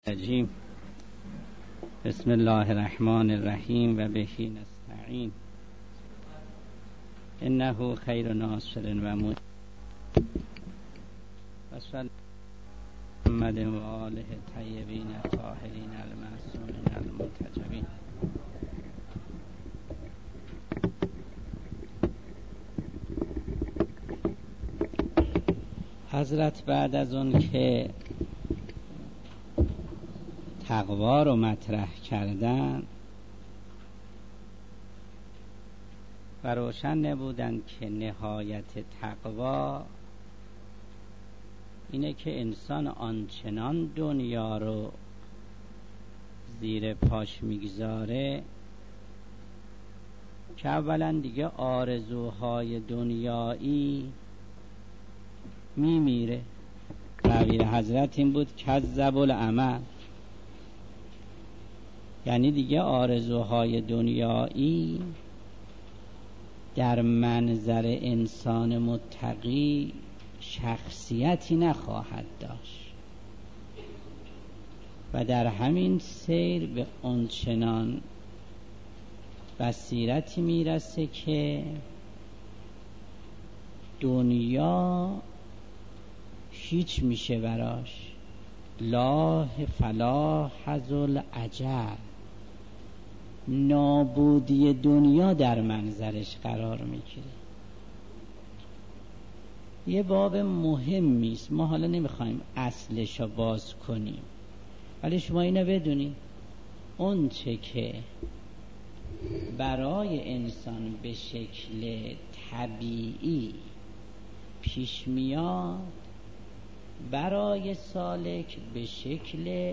الرجیم. بسم الله الرحمن الرحیم و به نستعین انه خیر ناصر و معین و صلی محمد و آله طیبین الطاهرین المعصومین المنتجبین. حضرت بعد از اون که تقوا رو مطرح کردن و روشن نبودن که نهایت تقوا اینه که انسان آنچنان دنیا رو زیر پاش میگذاره که اولا دیگه آرزوهای دنیایی میمیره. تعبیر حضرت این بود کذب العمل، یعنی دیگه آرزوهای دنیایی در منظر انسان متقی شخصیتی نخواهد داشت و در همین سیر به آنچنان بصیرتی میرسه که دنیا هیچ میشه براش، لاه فلاح حذل عجل، نابودی دنیا در منظرش قرار میگیره. یه باب مهمی است، ما حالا نمیخوایم اصلش رو باز کنیم، ولی شما اینو بدونید اون چه که برای انسان به شکل طبیعی پیش میاد برای سالک به شکل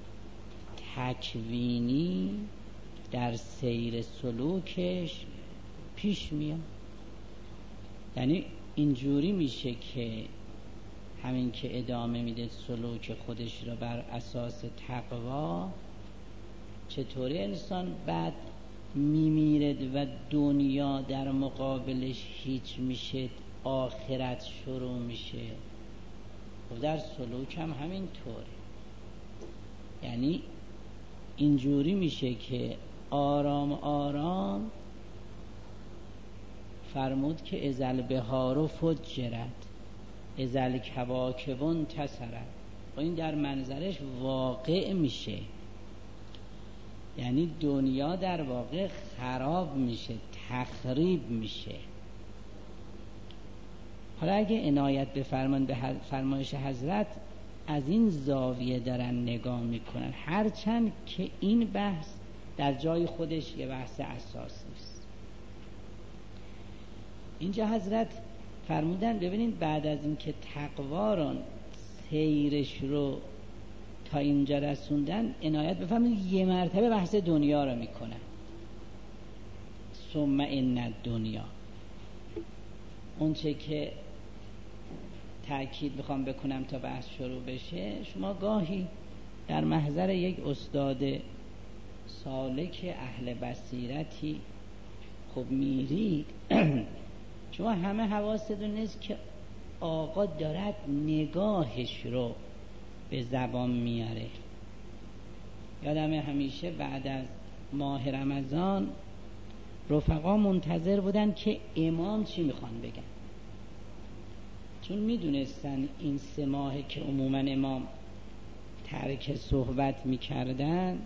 تکوینی در سیر سلوکش پیش میاد. یعنی اینجوری میشه که همین که ادامه میده سلوک خودش را بر اساس تقوا، چطوری انسان بعد میمیرد و دنیا در مقابلش هیچ میشه، آخرت شروع میشه. و در سلوک هم همین طوره. یعنی اینجوری میشه که آرام آرام فرمود که ازل بهار فجرت ازل کواکب انتصرت، و این در منظرش واقع میشه. یعنی دنیا در واقع خراب میشه، تخریب میشه. حالا اگه عنایت بفرمان به فرمایش حضرت، از این زاویه دارن نگاه میکنن، هرچند که این بحث در جای خودش یه بحث اساس نیست. اینجا حضرت فرمودن ببینید بعد از این که تقوا رو سیرش رو تا اینجا رسوندن، عنایت بفرمایید یه مرتبه بحث دنیا رو میکنن. ثم ان الدنیا، اون چه که تأکید میخوام بکنم تا بحث شروع بشه، شما گاهی در محضر یک استاد سالک اهل بصیرتی خب میرید شما همه حواستون نیست که آقا دارد نگاهش رو به زبان میاره. یادم همیشه بعد از ماه رمضان رفقا منتظر بودن که امام چی میخوان بگن، چون میدونستن این 3 ماه که عموما امام ترک صحبت میکردن،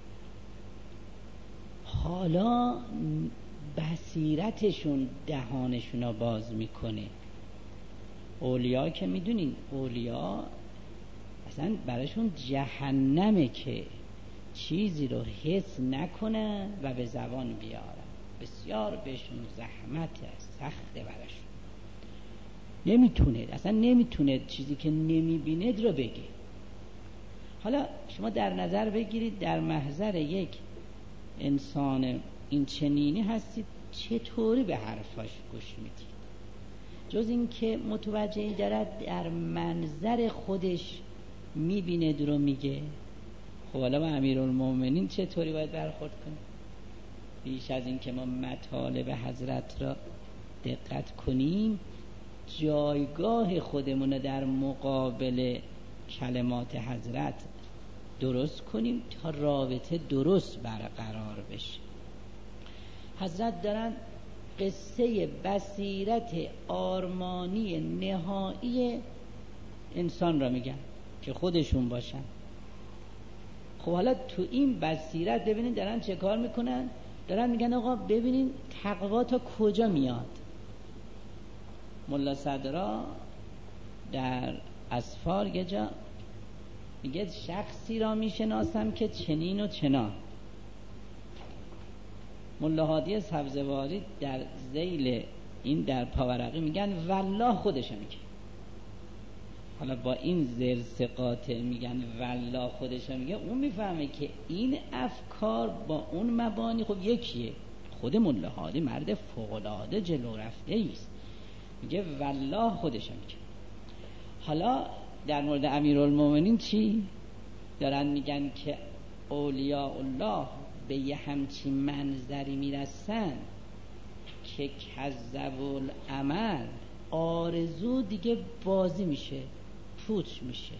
حالا بصیرتشون دهانشون رو باز میکنه. اولیا که میدونین اولیا اصلا براشون جهنمه که چیزی رو حس نکنن و به زبان بیارن، بسیار بهشون زحمت سخته براشون. اصلا نمیتونه چیزی که نمیبیند رو بگه. حالا شما در نظر بگیرید در محضر یک انسان این چنینی هستید، چطوری به حرفاش گوش میدید؟ جز این که متوجه دارد در منظر خودش میبیند رو میگه. خب حالا با امیرالمومنین چطوری باید برخورد کنیم؟ بیش از این که ما مطالب حضرت را دقت کنیم، جایگاه خودمون در مقابل کلمات حضرت درست کنیم تا رابطه درست برقرار بشه. حضرت دارن قصه بصیرت آرمانی نهایی انسان را میگن که خودشون باشن. خب حالا تو این بصیرت ببینید دارن چه کار میکنن؟ دارن میگن آقا ببینین تقوا تا کجا میاد. ملا صدرا در اسفار یه جا میگه شخصی را میشناسم که چنین و چنان. ملا هادی سبزواری در ذیل این در پاورقی میگن والله خودشه میگه. حالا با این زیر ثقاته میگن والله خودشه میگه، اون میفهمه که این افکار با اون مبانی خب یکیه. خود ملا هادی مرد فوق‌العاده جلو رفته ایست، میگه والله خودشه میگه. حالا در مورد امیرالمومنین چی؟ دارن میگن که اولیاء الله به یه همچین منظری میرسن که کذب العمل، آرزو دیگه بازی میشه، پوچ میشه.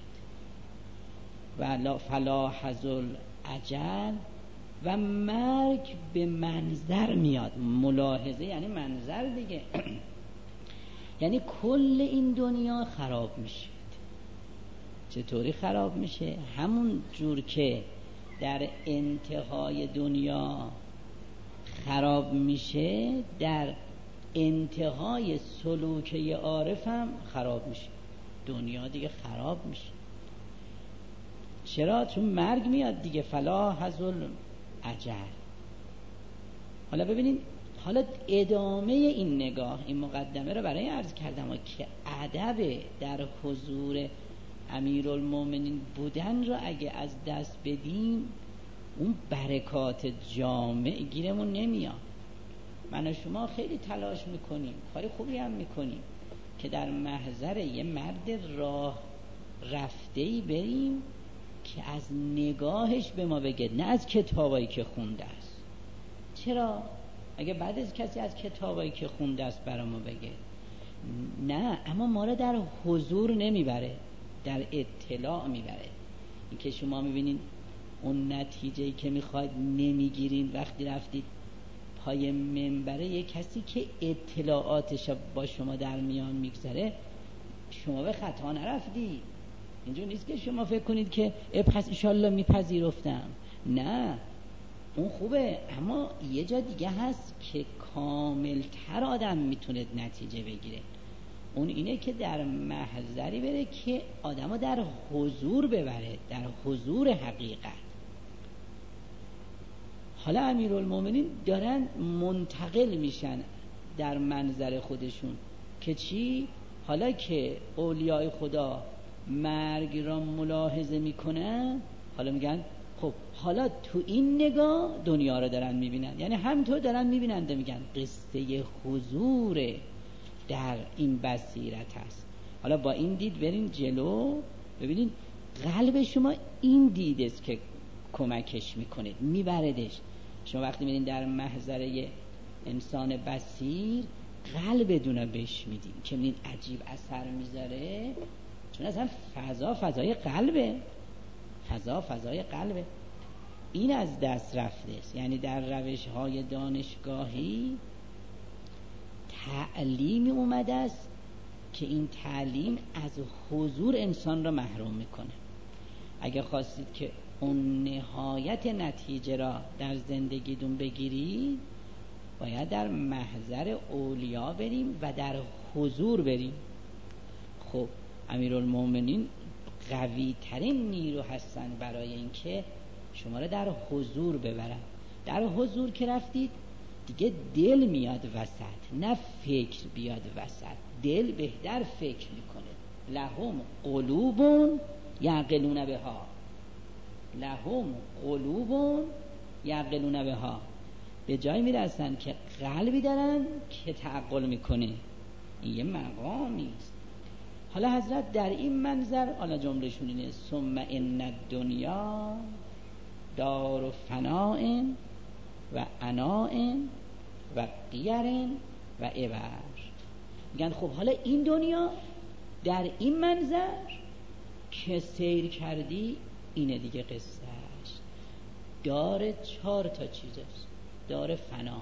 و فلا حذل اجل، و مرگ به منظر میاد. ملاحظه یعنی منظر دیگه. یعنی کل این دنیا خراب میشه. چطوری خراب میشه؟ همون جور که در انتهای دنیا خراب میشه، در انتهای سلوکه عارف هم خراب میشه. دنیا دیگه خراب میشه. چرا؟ چون مرگ میاد دیگه. فلا حذل اجل. حالا ببینید، حالا ادامه این نگاه، این مقدمه رو برای عرض کردم که ادب در حضور امیرالمومنین بودن رو اگه از دست بدیم اون برکات جامع گیرمون نمیاد. من و شما خیلی تلاش میکنیم، کار خوبی هم میکنیم که در محضر یه مرد راه رفته‌ای بریم که از نگاهش به ما بگه، نه از کتابایی که خونده است. چرا؟ اگه بعد از کسی از کتابایی که خونده است برای ما بگه، نه، اما ما رو در حضور نمیبره، در اطلاع میبره. این که شما میبینین اون نتیجه‌ای که میخواید نمیگیرین وقتی رفتید پای منبره یه کسی که اطلاعاتش با شما در میان میگذره، شما به خطا نرفتی. اینجور نیست که شما فکر کنید که پس انشالله میپذیرفتم. نه، اون خوبه، اما یه جا دیگه هست که کاملتر آدم میتونه نتیجه بگیره. اون اینه که در محضری بره که آدمو در حضور ببره، در حضور حقیقت. حالا امیرالمومنین دارن منتقل میشن در منظر خودشون که چی؟ حالا که اولیاء خدا مرگ را ملاحظه میکنن، حالا میگن خب حالا تو این نگاه دنیا رو دارن میبینن. یعنی همینطور دارن میبینن، میگن قصه حضور در این بصیرت هست. حالا با این دید برین جلو، ببینین قلب شما این دید است که کمکش میکنه، میبردش. شما وقتی میرین در محضر انسان بصیر، قلب دونه بهش میدین که میدین عجیب اثر میذاره، چون اصلا فضای قلبه، فضای قلبه. این از دست رفته است. یعنی در روش های دانشگاهی تعلیمی اومده است که این تعلیم از حضور انسان را محروم میکنه. اگه خواستید که اون نهایت نتیجه را در زندگیتون بگیرید، باید در محضر اولیا بریم و در حضور بریم. خب امیرالمومنین قوی ترین نیرو هستن برای اینکه شما را در حضور ببرن. در حضور که رفتید دیگه دل میاد وسط، نه فکر بیاد وسط. دل بهتر فکر میکنه. لهم قلوب یعقلون بها، لهم قلوب یعقلون بها. به جای میرسن که قلبی دارن که تعقل میکنه. این یه مقامی است. حالا حضرت در این منظر، حالا جملهشون اینه: ثم ان الدنیا دار فناء و عناء و غیر و عبر. میگن خب حالا این دنیا در این منظر که سیر کردی اینه دیگه قصهش. دار 4 تا چیز است. دار فنا،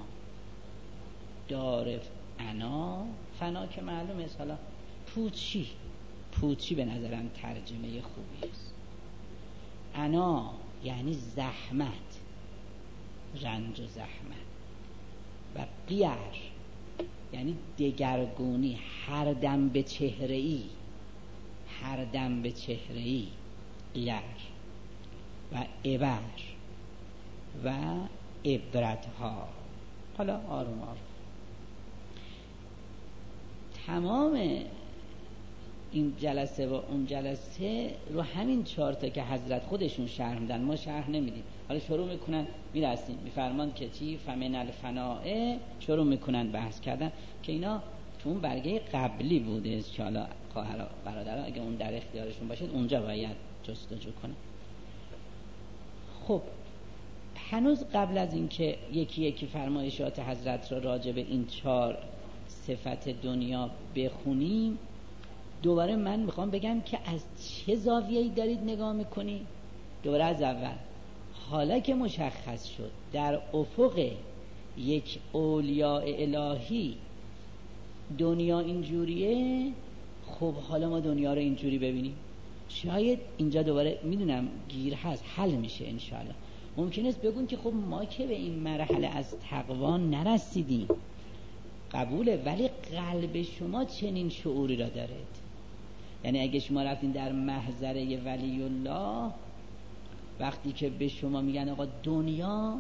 دار انا، فنا که معلومه است. حالا پوچی به نظرم ترجمه خوبی است. انا یعنی زحمت، رنج و زحمت. و قیر یعنی دگرگونی، هر دم به چهره ای قیر. و عبر و عبرت ها. حالا آروم آروم تمام این جلسه و اون جلسه رو همین 4 تا که حضرت خودشون شرح میدن، ما شرح نمیدیم. حالا شروع میکنن میرسیم میفرمان که چی؟ فمن الفناء، شروع میکنن بحث کردن که اینا تو اون برگه قبلی بوده که حالا خواهر برادرها اگه اون در اختیارشون باشه اونجا باید جستجو کنن. خب هنوز قبل از این که یکی یکی فرمایشات حضرت را راجع به این 4 صفت دنیا بخونیم، دوباره من میخوام بگم که از چه زاویه‌ای دارید نگاه میکنید. دوباره از اول، حالا که مشخص شد در افق یک اولیاء الهی دنیا اینجوریه، خب حالا ما دنیا رو اینجوری ببینیم. شاید اینجا دوباره میدونم گیر هست، حل میشه انشاءالله. ممکن است بگون که خب ما که به این مرحله از تقوا نرسیدیم، قبوله، ولی قلب شما چنین شعوری را دارد. یعنی اگه شما رفتین در محضره ولی الله، وقتی که به شما میگن آقا دنیا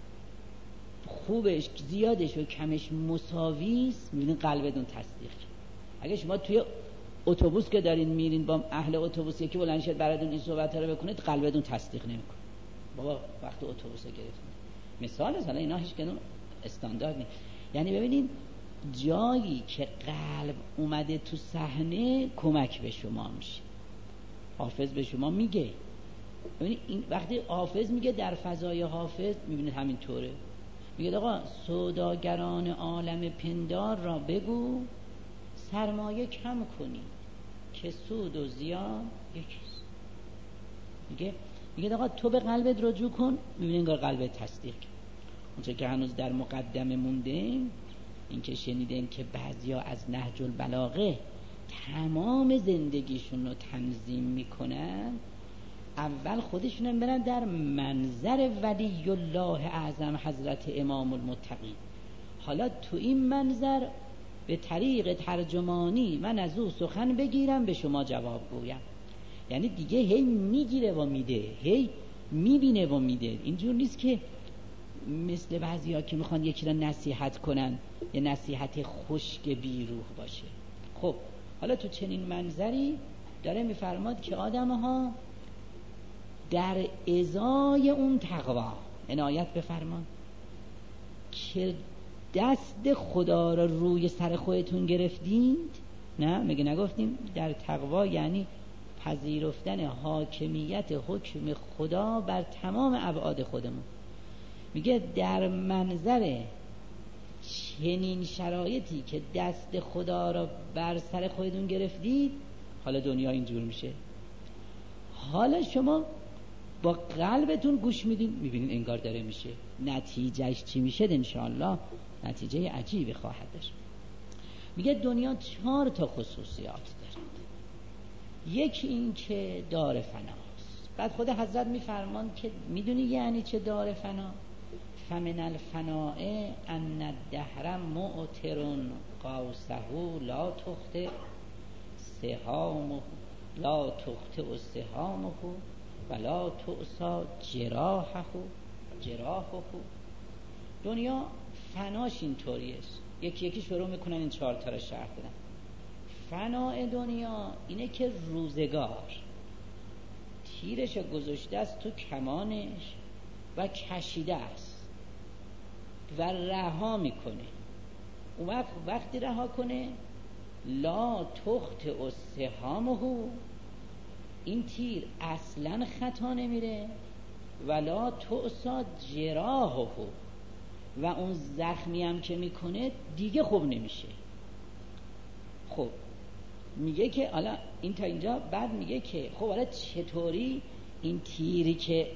خوبش زیادش و کمش مساویست، میبینین قلبتون تصدیق. اگه شما توی اتوبوس که دارین میرین با اهل اتوبوس یکی بلند شد براتون این صحبت رو بکنید، قلبتون تصدیق نمیکنه. بابا وقت اتوبوس گرفتین مثال است، حالا اینا هیچ کدوم استاندارد نیست. یعنی ببینین جایی که قلب اومده تو صحنه کمک به شما میشه. حافظ به شما میگه، ببینید این وقتی حافظ میگه در فضای حافظ میبینید همین طوره. میگه آقا سوداگران عالم پندار را بگو سرمایه کم کنی که سود و زیان یکیست. میگه آقا تو به قلبت رجوع کن، میبینید انگار قلبت تصدیق. اونچه که هنوز در مقدمه مونده این که شنیدین که بعضیا از نهج البلاغه تمام زندگیشون رو تنظیم میکنن، اول خودشون برن در منظر ولی الله اعظم حضرت امام المتقین. حالا تو این منظر به طریق ترجمانی من از او سخن بگیرم به شما جواب گویم. یعنی دیگه هی میگیره و میده، هی میبینه و میده. اینجور نیست که مثل بعضیا که میخوان یکی را نصیحت کنن، یه نصیحت خشک بیروح باشه. خب حالا تو چنین منظری داره میفرماد که آدم‌ها در ازای اون تقوا عنایت بفرمان که دست خدا را روی سر خودتون گرفتید. نه میگه نگفتیم در تقوا یعنی پذیرفتن حاکمیت حکم خدا بر تمام ابعاد خودمون. میگه در منظر چنین شرایطی که دست خدا را بر سر خودتون گرفتید، حالا دنیا اینجور میشه. حالا شما با قلبتون گوش میدین، میبینین انگار داره میشه. نتیجهش چی میشه؟ انشاءالله نتیجه عجیبی خواهد داشت. میگه دنیا 4 تا خصوصیات دارد. یکی این که دار فناست. بعد خود حضرت میفرمان که میدونی یعنی چه دار فنا؟ فمن الفناء ان الدهر معتر قوسه لا تخطئ سهامه لا تخطئ سهامه ولا تؤسا جراحه. دنیا فناش اینطوری است. یکی یکی شروع میکنن این 4 تا رو شرح بدن. فناء دنیا اینه که روزگار تیرش گذاشته است تو کمانش و کشیده است و رها میکنه. اون وقتی رها کنه لا تخطئ سهامه، این تیر اصلا خطا نمیره، ولا تؤسا جراحه، و اون زخمی هم که میکنه دیگه خوب نمیشه. خب میگه که حالا این تا اینجا، بعد میگه که خب حالا چطوری این تیری که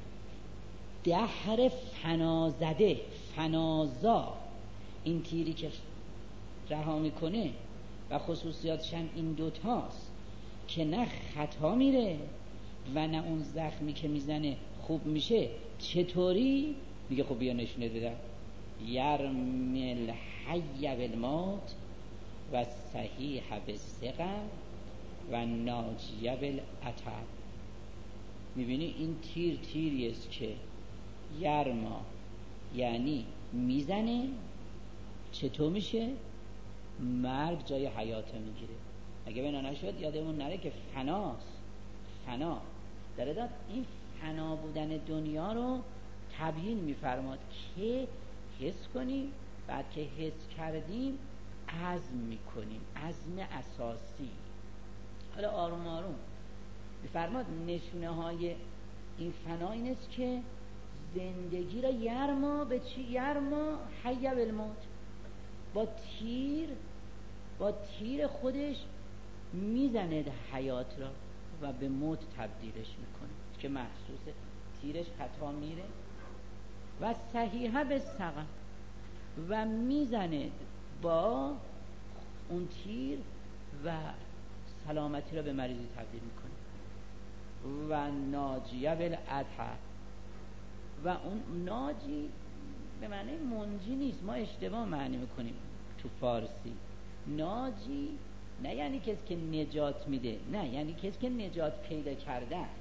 دهر فنازده فنازا، این تیری که رها میکنه و خصوصیاتش هم این دوتاست که نه خطا میره و نه اون زخمی که میزنه خوب میشه. چطوری؟ میگه خب بیا نشونه بدم. یرمی الحی بالموت و صحیح بالسقم و ناجی بالعطب. میبینی این تیری است که یرما یعنی میزنه، چطور میشه؟ مرگ جای حیات میگیره. اگه بنا نشد یادمون نره که فناست. فنا داره داد این فنا بودن دنیا رو تبیین میفرماد که حس کنیم، بعد که حس کردیم عزم میکنیم، عزم اساسی. حالا آروم آروم میفرماد نشونه های این فنا این است که زندگی را یرما به چی؟ یرما حی بالموت، با تیر خودش میزنه حیات را و به موت تبدیلش میکنه که محسوسه، تیرش خطا میره. و صحیحه به سقم، و میزنه با اون تیر و سلامتی را به مریضی تبدیل میکنه. و ناجیه بالعطب، و اون ناجی به معنی منجی نیست، ما اشتباه معنی میکنیم تو فارسی. ناجی نه یعنی کسی که نجات میده، نه یعنی کسی که نجات پیدا کرده است.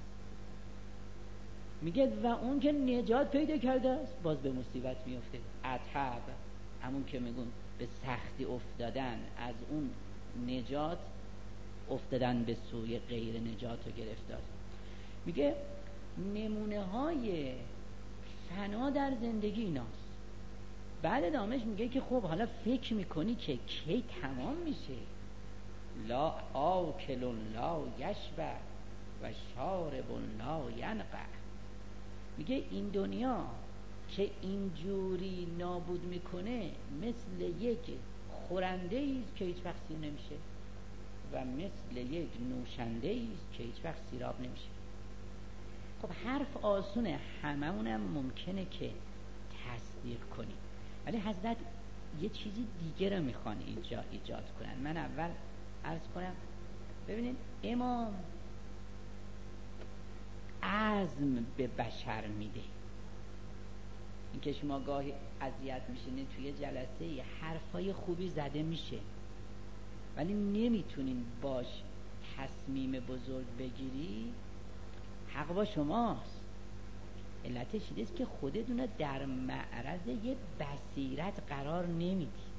میگه و اون که نجات پیدا کرده است باز به مصیبت میفته. عطب همون که میگون به سختی افتادن، از اون نجات افتادن به سوی غیر نجات و گرفتار. میگه نمونه های فنا در زندگی ایناست. بعد ادامهش میگه که خب حالا فکر میکنی که کی تمام میشه؟ لا آکل لا یشبع و شارب لا ینقع. میگه این دنیا که اینجوری نابود میکنه مثل یک خورنده ایست که هیچ وقت سیر نمیشه و مثل یک نوشنده ایست که هیچ وقت سیراب نمیشه. خب حرف آسونه، هممونم ممکنه که تصدیق کنیم، ولی حضرت یه چیزی دیگه رو میخوان اینجا ایجاد کنن. من اول عرض کنم ببینید امام عزم به بشر میده. این که شما گاهی اذیت میشینید توی جلسه حرفای خوبی زده میشه ولی نمیتونین باش تصمیم بزرگ بگیری، حق با شماست. علتش اینه که خودتون در معرض یه بصیرت قرار نمیدید.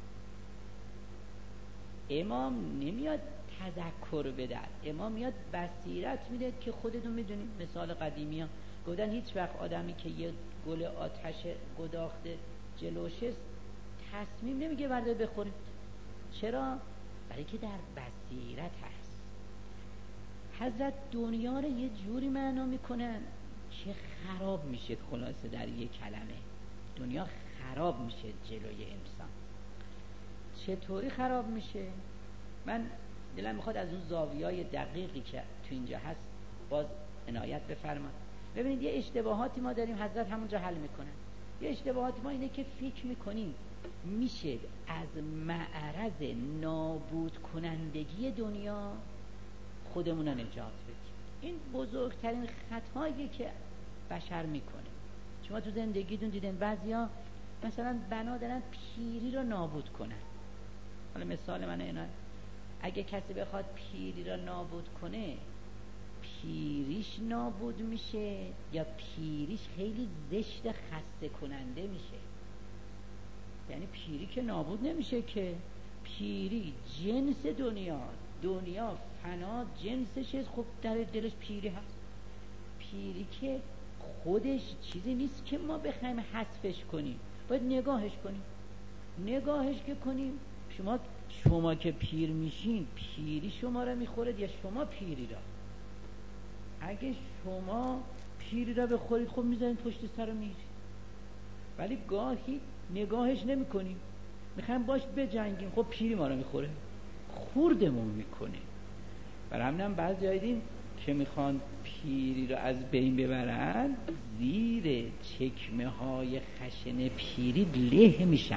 امام نمیاد تذکر بده، امام میاد بصیرت میده که خودتون میدونید. مثال قدیمی ها گفتن هیچ وقت آدمی که یه گل آتش گداخته جلوشه تصمیم نمیگه برده بخورید. چرا؟ برای که در بصیرت هست. حضرت دنیا رو یه جوری معنا میکنن که خراب میشه. خلاصه در یه کلمه دنیا خراب میشه جلوی انسان. چطوری خراب میشه؟ من دلم میخواد از اون زاویه‌های دقیقی که تو اینجا هست باز عنایت بفرمایید. ببینید یه اشتباهاتی ما داریم، حضرت همونجا حل میکنن. یه اشتباهاتی ما اینه که فکر میکنیم میشه از معرض نابود کنندگی دنیا خودمون رو نجات بدیم. این بزرگترین خطایی که بشر میکنه. شما تو زندگیتون دیدن بعضیا مثلا بنا دارن پیری رو نابود کنن. حالا مثال من اینا، اگه کسی بخواد پیری رو نابود کنه پیریش نابود میشه یا پیریش خیلی زشت خسته کننده میشه؟ یعنی پیری که نابود نمیشه که، پیری جنس دنیا فنا جنسش است. خب در دلش پیری هست. پیری که خودش چیزی نیست که ما بخوایم حذفش کنیم، باید نگاهش کنیم. نگاهش که کنیم، شما که پیر میشین پیری شما را میخورد یا شما پیری را؟ اگه شما پیری را بخورید خب میذارین پشت سر رو میرید، ولی گاهی نگاهش نمی کنیم، میخوایم باش بجنگیم، خب پیری ما رو میخوره، خوردمون میکنه. برای همینم بعضی دیدیم که میخوان پیری رو از بین ببرن، زیر چکمه های خشن پیری له میشن.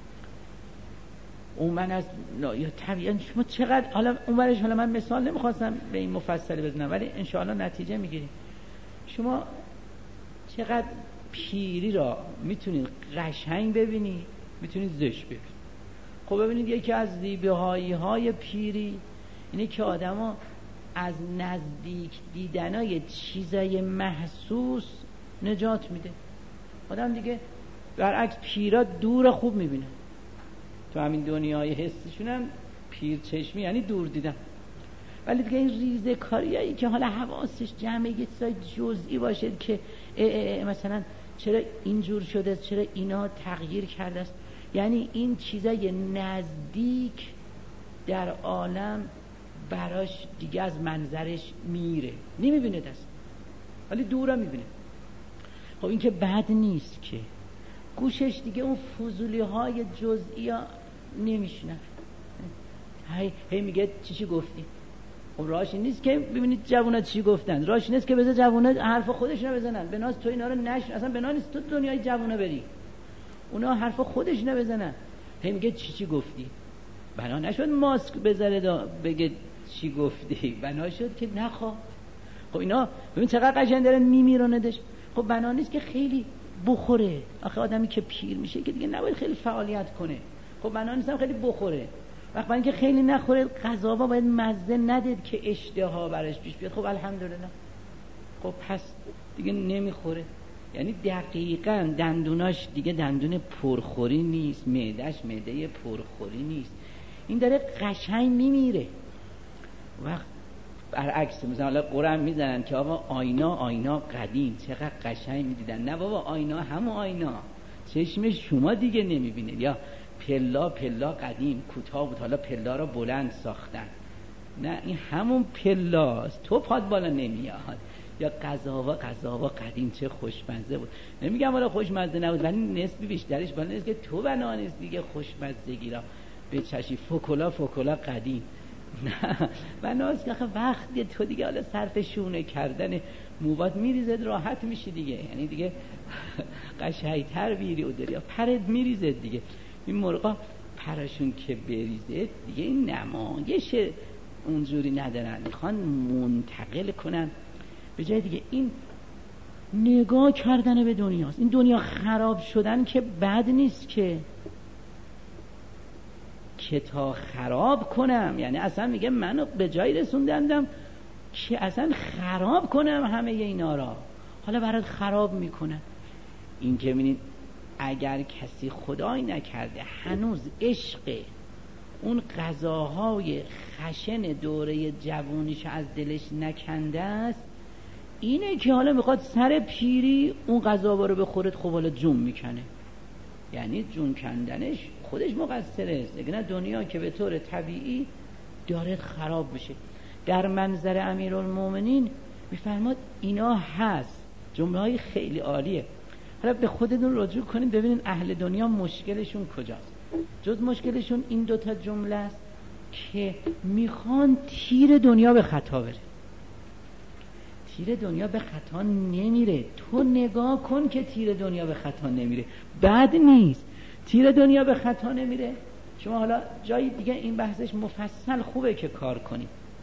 اون من از یا طبیعا شما چقدر، حالا اونورش، حالا من مثال نمیخواستم به این مفصلی بزنم ولی انشاءالله نتیجه میگیریم. شما چقدر پیری را میتونید قشنگ ببینید، میتونید زشت ببینید. خب ببینید یکی از زیبایی های پیری اینه که آدما از نزدیک دیدنای چیزای محسوس نجات میده. آدم دیگه برعکس پیرا دور خوب میبینه. تو همین دنیای حسیشون هم پیر چشمی یعنی دور دیدن. ولی دیگه این ریزه کاریایی که حالا حواسش جمعه یه چیزای جزئی باشه که مثلا چرا اینجور شده، چرا اینا تغییر کرده است، یعنی این چیزای نزدیک در عالم براش دیگه از منظرش میره، نمیبینه دست، ولی دورا میبینه. خب این که بد نیست که گوشش دیگه اون فضولی های جزئی ها نمیشنه. هی میگه چی گفتی؟ خب راهش نیست که ببینید جوونا چی گفتن، راهش نیست که بذار جوونا حرف خودشونو بزنن. بناس تو اینا رو اصلا بنا نیست تو دنیای جوونا بری، اونا حرف خودشونو بزنن. هی میگه چی گفتی؟ بنا نشد ماسک بذاره بگه چی گفتی، بنا شد که نخوا. خب اینا ببین چقدر قشنگ داره میمیراندش. خب بنا نیست که خیلی بخوره. آخه آدمی که پیر میشه که دیگه نباید خیلی فعالیت کنه. خب بنا نیست خیلی بخوره. وقتی اینکه خیلی نخوره، غذاها باید مزه ندید که اشتها برش پیش بیاد. خب الحمدلله. خب پس دیگه نمیخوره. یعنی دقیقاً دندوناش دیگه دندون پرخوری نیست، معدهش معده پرخوری نیست. این داره قشنگ میمیره. وقت برعکس مثلا حالا قرآن میزنن که آقا آینا قدیم چقدر قشنگ میدیدن. نه بابا آینا همون آینا، چشم شما دیگه نمیبینه. یا پلا قدیم کوتاه بود، حالا پلا رو بلند ساختن. نه این همون پلاست، تو پات بالا نمیاد. یا غذاوا قدیم چه خوشمزه بود. نمیگم حالا خوشمزه نبود ولی نسبی بیشترش بالا نیست که تو بنا نیست دیگه خوشمزگی را به چشی. فکلا قدیم نه بناست که وقتی تو دیگه حالا صرف شونه کردن موبات میریزد راحت میشی دیگه. یعنی دیگه قشنگتر بیری و دریا پرد میریزد دیگه. این مرغا پرشون که بریزد دیگه این نمایش اونجوری ندارن، میخوان منتقل کنن به جای دیگه. این نگاه کردن به دنیاست. این دنیا خراب شدن که بد نیست که تا خراب کنم، یعنی اصلا میگه منو به جای رسوندندم که اصلا خراب کنم همه اینا را، حالا برات خراب میکنم. این که ببینید اگر کسی خدای نکرده هنوز عشق اون غذاهای خشن دوره جوونیش از دلش نکنده است، اینه که حالا میخواد سر پیری اون غذا رو بخورد. خب حالا جون میکنه، یعنی جون کندنش خودش مقصره. نه دنیا که به طور طبیعی داره خراب بشه. در منظر امیرالمومنین میفرماد اینا هست. جمله های خیلی عالیه. حالا به خودتون رجوع کنید ببینید اهل دنیا مشکلشون کجاست. جز مشکلشون این دوتا جمله است که میخوان تیر دنیا به خطا بره. تیر دنیا به خطا نمیره. تو نگاه کن که تیر دنیا به خطا نمیره، بد نیست. تیر دنیا به خطا نمیره. شما حالا جای دیگه این بحثش مفصل خوبه که کار کنید.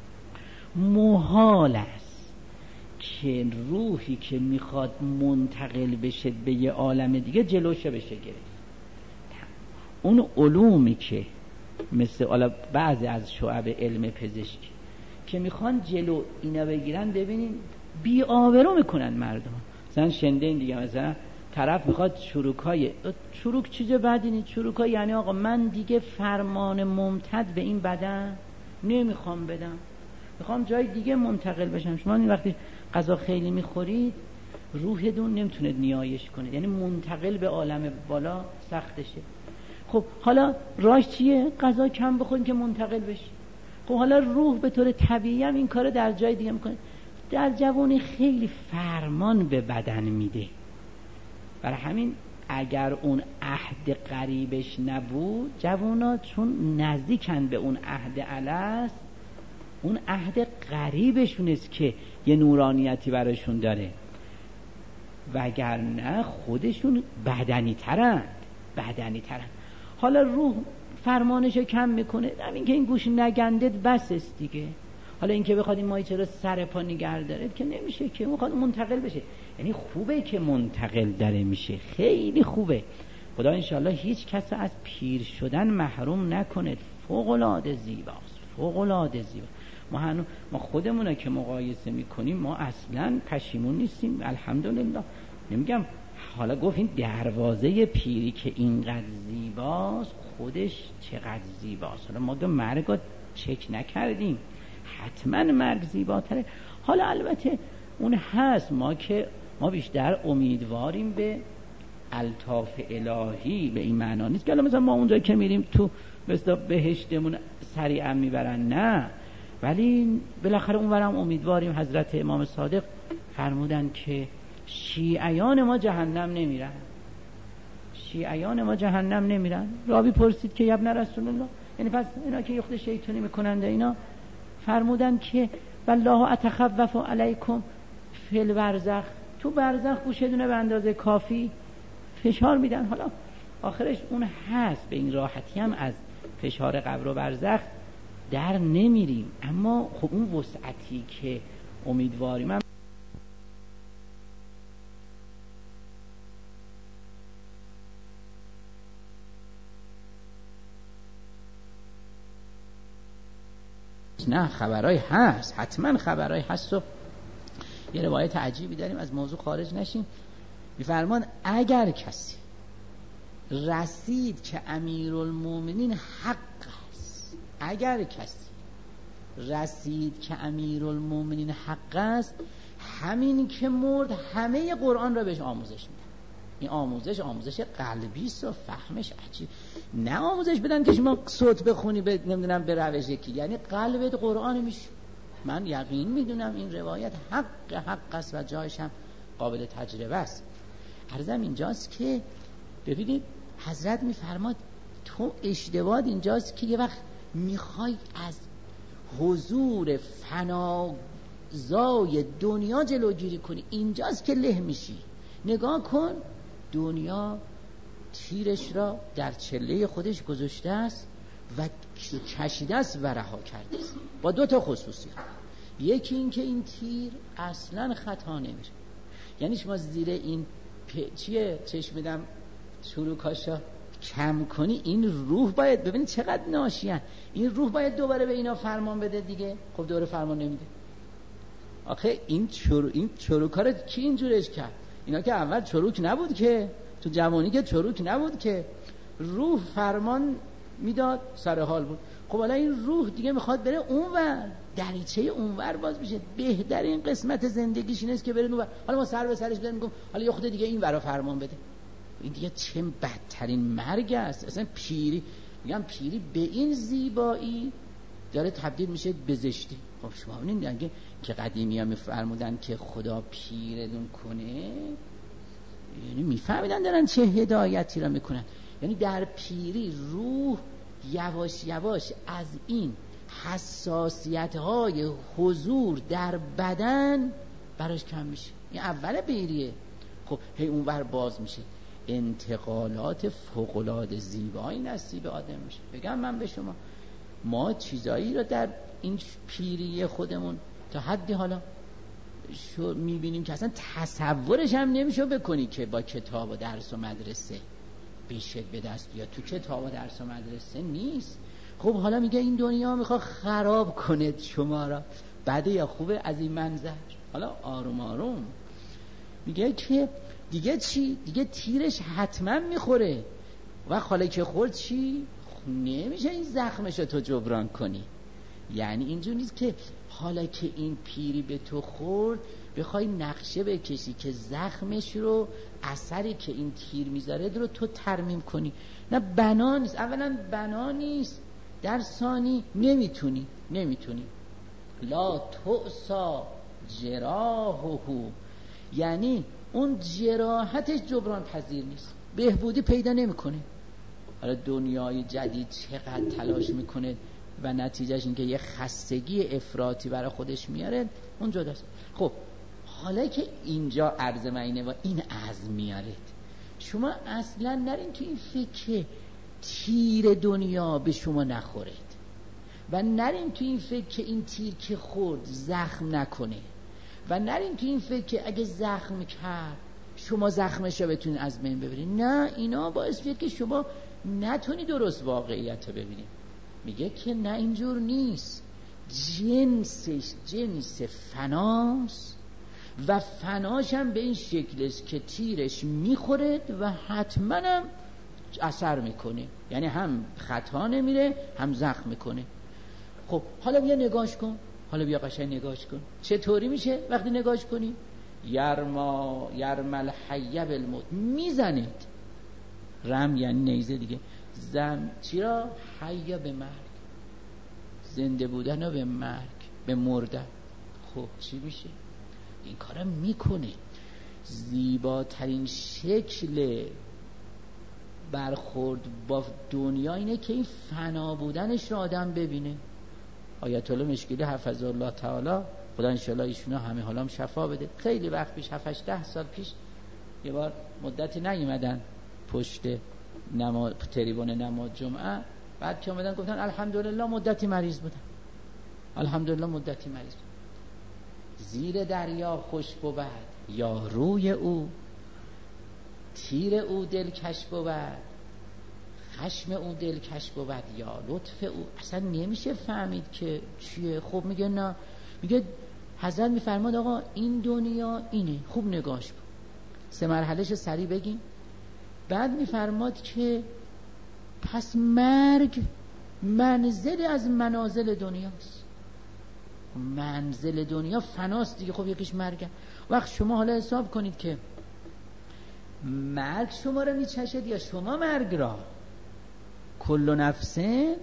محال است که روحی که میخواد منتقل بشه به یه عالم دیگه جلوشه بشه گرفت. اون علومی که مثل بعضی از شعب علم پزشکی که میخوان جلو اینا بگیرن، ببینین بی آبرو میکنن مردم. مثلا شنده این دیگه، مثلا طرف میخواد چروک چیز بدی نیست. چروکای یعنی آقا من دیگه فرمان ممتد به این بدن نمیخوام بدم، میخوام جای دیگه منتقل بشم. شما این وقتی غذا خیلی میخورید روحتون نمیتونه نیایش کنه، یعنی منتقل به عالم بالا سختشه. خب حالا راهش چیه؟ غذا کم بخورین که منتقل بشی. خب حالا روح به طور طبیعی هم این کارو در جای دیگه میکنه. در جوانی خیلی فرمان به بدن میده. برای همین اگر اون عهد قریبش نبود، جوانا چون نزدیکن به اون عهد الست، اون عهد قریبشون است که یه نورانیتی براشون داره، وگرنه خودشون بدنی ترند. حالا روح فرمانشو کم میکنه، همین که این گوش نگندت بس است دیگه. حالا این که بخواد این ماهی چرا سر پا نگه داره که نمیشه، که میخواد منتقل بشه. یعنی خوبه که منتقل داره میشه، خیلی خوبه. خدا انشالله هیچ کس از پیر شدن محروم نکنه. فوق‌العاده زیباست، فوق‌العاده زیبا. ما خودمون که مقایسه میکنیم ما اصلا پشیمون نیستیم، الحمدلله. نمیگم حالا گفت این دروازه پیری که اینقدر زیباست، خودش چقدر زیباست. حالا ما دو مرگ چک نکردیم، حتما مرگ زیباتره. حالا البته اون هست، ما بیشتر امیدواریم به الطاف الهی، به این معنا نیست که مثلا ما اونجا که میریم تو مثلا بهشتمون سریعا میبرن، نه، ولی بالاخره اونورم امیدواریم. حضرت امام صادق فرمودن که شیعیان ما جهنم نمیرن. راوی پرسید که ابن رسول الله، یعنی پس اینا که یخت شیطانی میکنند اینا، فرمودن که والله اتخوف علیکم فی البرزخ، تو برزخ گوشتونه به اندازه کافی فشار میدن. حالا آخرش اون هست، به این راحتی هم از فشار قبر و برزخ در نمیریم، اما خب اون وسعتی که امیدواریم هم نه. خبرای هست، حتما خبرای هست. و یه روایت عجیبی داریم، از موضوع خارج نشیم. میفرمان اگر کسی رسید که امیرالمومنین حق است، همین که مرد همه قرآن را بهش آموزش میدن. این آموزش قلبی است و فهمش عجیب. نه آموزش بدن که شما صوت بخونی نمیدونم به روش یکی، یعنی قلبت قرآن میشه. من یقین میدونم این روایت حق است و جایش هم قابل تجربه است. عرضم اینجاست که ببینید حضرت میفرماد تو اشتباه اینجاست که یه وقت میخوای از حضور فنازای دنیا جلوگیری کنی، اینجاست که له میشی. نگاه کن، دنیا تیرش را در چله خودش گذاشته است و کشیده است و رها کرده است، با دو تا خصوصیت. یکی این که این تیر اصلا خطا نمیره، یعنی شما زیر این چشمدم چروکاشا کم کنی، این روح باید ببینید چقدر ناشیان، این روح باید دوباره به اینا فرمان بده دیگه. خب دوباره فرمان نمیده. آخه این چروکا رو کی اینجورش کرد؟ اینا که اول چروک نبود، که تو جوانی که چروک نبود، که روح فرمان میداد سر حال بود. خب حالا این روح دیگه میخواد بره اونور، دریچه اونور باز میشه. بهترین قسمت زندگیش اینه که بره اونور. حالا ما سر به سرش بدیم میگم حالا یه خود دیگه این ورا فرمان بده. این دیگه چه بدترین مرگ است. اصلا پیری، میگم پیری به این زیبایی داره تبدیل میشه به زشتی. خب شما ببینید که قدیمی ها میفرمودن که خدا پیردون کنه، یعنی میفهمیدن دارن چه هدایتی را میکنن. یعنی در پیری روح یواش یواش از این حساسیت های حضور در بدن براش کم میشه. این اول پیریه. خب هی اونور باز میشه، انتقالات فوق‌العاده زیبایی نصیب آدم میشه. بگم من به شما، ما چیزایی رو در این پیری خودمون تا حدی حالا میبینیم که اصلا تصورش هم نمیشه بکنی که با کتاب و درس و مدرسه بیشت به دست بیاد. تو کتاب و درس و مدرسه نیست. خب حالا میگه این دنیا میخواد خراب کنه شما را، بده یا خوبه از این منظر؟ حالا آروم آروم میگه که دیگه چی؟ دیگه تیرش حتما میخوره و حالا که خورد چی؟ نمیشه این زخمش رو تو جبران کنی. یعنی اینجور نیست که حالا که این پیری به تو خورد بخوای نقشه بکشی که زخمش رو، اثری که این تیر میذاره رو تو ترمیم کنی. نه، بنا نیست. اولا بنا نیست، در ثانی نمیتونی. لا تؤسا جراحه، یعنی اون جراحتش جبران پذیر نیست، بهبودی پیدا نمیکنه. حالا دنیای جدید چقدر تلاش میکنه و نتیجهش این که یه خستگی افراطی برای خودش میاره، اون جداست. خب حالا که اینجا عرض معینه و این عزم میارید، شما اصلا نرین تو این فکر تیر دنیا به شما نخورید و نرین تو این فکر که این تیر که خورد زخم نکنه و نرین تو این فکر که اگه زخم کرد شما زخمش رو بتونید از بین ببرید. نه، اینا باعث میشه که شما نتونی درست واقعیت رو ببینید. میگه که نه، اینجور نیست، جنسش جنس فناست و فناش هم به این شکل است که تیرش میخوره و حتما هم اثر میکنه، یعنی هم خطا نمیره هم زخم میکنه. خب حالا بیا نگاش کن، حالا بیا قشنگ نگاش کن. چطوری میشه وقتی نگاش کنی؟ یرمل حی بالموت، میزنید. رم یعنی نیزه دیگه، چرا؟ حی به مرگ، زنده بودن و به مرگ، به مردن. خب چی میشه؟ این کارم میکنه. زیباترین شکل برخورد با دنیا اینه که این فنا بودنش رو آدم ببینه. آیت الله مشکلی حفظه الله تعالی، خدا انشالله ایشونا همه حالام شفا بده، خیلی وقت پیش 7-8 سال پیش یه بار مدتی نیومدن پشت تریبون نماز جمعه، بعد که اومدن گفتن الحمدلله مدتی مریض بودم، الحمدلله مدتی مریض بودم. زیر دریا خوش بود یا روی او، تیر او دلکش بود، خشم او دلکش بود یا لطف او. اصلا نمیشه فهمید که چیه. خب میگه نه، میگه حضرت میفرماد آقا این دنیا اینه، خوب نگاش کن. 3 مرحله‌اش سریع بگیم. بعد میفرماد که پس مرگ منزل از منازل دنیاست. منزل دنیا فناست دیگه، خب یکیش مرگه. وقت شما حالا حساب کنید که مرگ شما رو میچشد یا شما مرگ را. کل نفس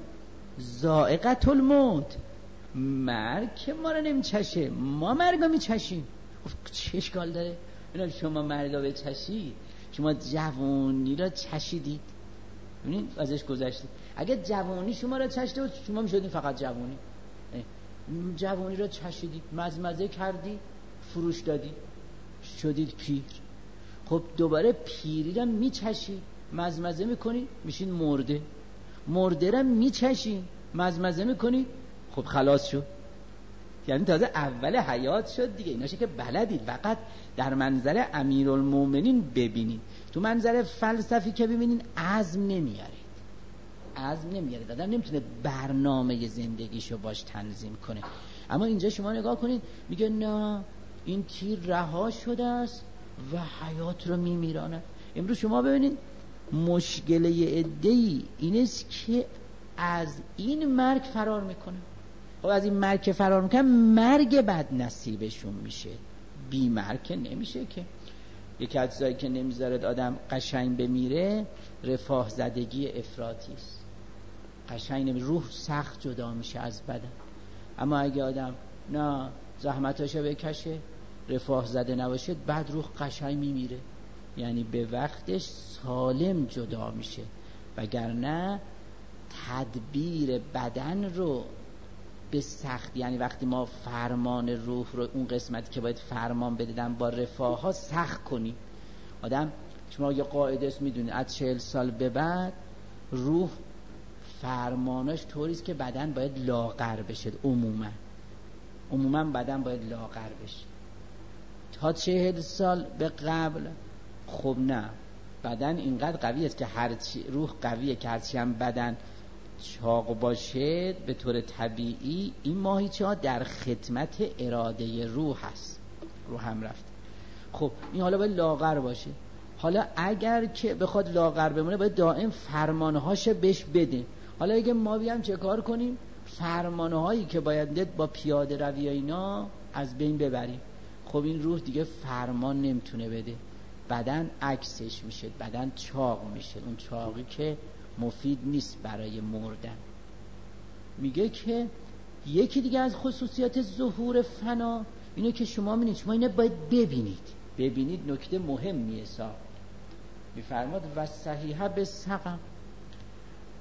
ذائقة الموت، مرگ که ما رو نمیچشه، ما مرگ رو میچشیم. چه اشکال داره؟ ببینید شما مرگ رو بچشید، شما جوانی رو چشیدید، ببینید ازش گذشتید. اگه جوانی شما رو چشیده بود شما میشدید فقط جوانی. جوانی رو چشیدید، مزمزه کردی، فروش دادی، شدید پیر. خب دوباره پیری رو میچشید، مزمزه میکنی، میشین مرده. مرده رو میچشید، مزمزه میکنی، خب خلاص شد. یعنی تازه اول حیات شد دیگه. ایناشه که بلدید، فقط در منظر امیرالمومنین ببینید. تو منظر فلسفی که ببینید عزم نمیارید، عزم نمیارید. آدم نمیتونه برنامه زندگیشو باش تنظیم کنه. اما اینجا شما نگاه کنید، میگه نه، این تیر رها شده است و حیات رو میمیرانه. امروز شما ببینید مشکل عده‌ای این است که از این مرگ فرار میکنه. خب از این مرگ که فرار میکنه، مرگ بد نصیبشون میشه، بی مرگ که نمیشه. که یکی از چیزایی که نمیذارد آدم قشنگ بمیره رفاه زدگی افراطی است. قشنگ نمیره، روح سخت جدا میشه از بدن. اما اگه آدم نه زحمتاشو بکشه، رفاه زده نباشه، بعد روح قشنگ میمیره، یعنی به وقتش سالم جدا میشه. وگرنه تدبیر بدن رو به سخت، یعنی وقتی ما فرمان روح رو، اون قسمتی که باید فرمان بدن با رفاه ها سخت کنیم. آدم شما یه قاعده است میدونید، از 40 سال به بعد روح فرمانش طوریست که بدن باید لاغر بشه. عموما بدن باید لاغر بشه. تا 40 سال به قبل خب نه، بدن اینقدر قوی است که هرچی روح قویه که هرچی هم بدن چاق باشه به طور طبیعی این ماهیچه ها در خدمت اراده روح هست. روح هم رفت. خب این حالا باید لاغر باشه. حالا اگر که بخواد لاغر بمونه باید دائم فرمانهاش بهش بده. حالا اگه ما بیام چه کار کنیم؟ فرمانهایی که باید با پیاده روی اینا از بین ببریم. خب این روح دیگه فرمان نمیتونه بده، بدن عکسش میشه، بدن چاق میشه، اون چاقی که مفید نیست برای مردن. میگه که یکی دیگه از خصوصیات ظهور فنا اینه که شما میبینید، شما اینه باید ببینید نکته مهمیه. میفرماد و صحیحه به سقم،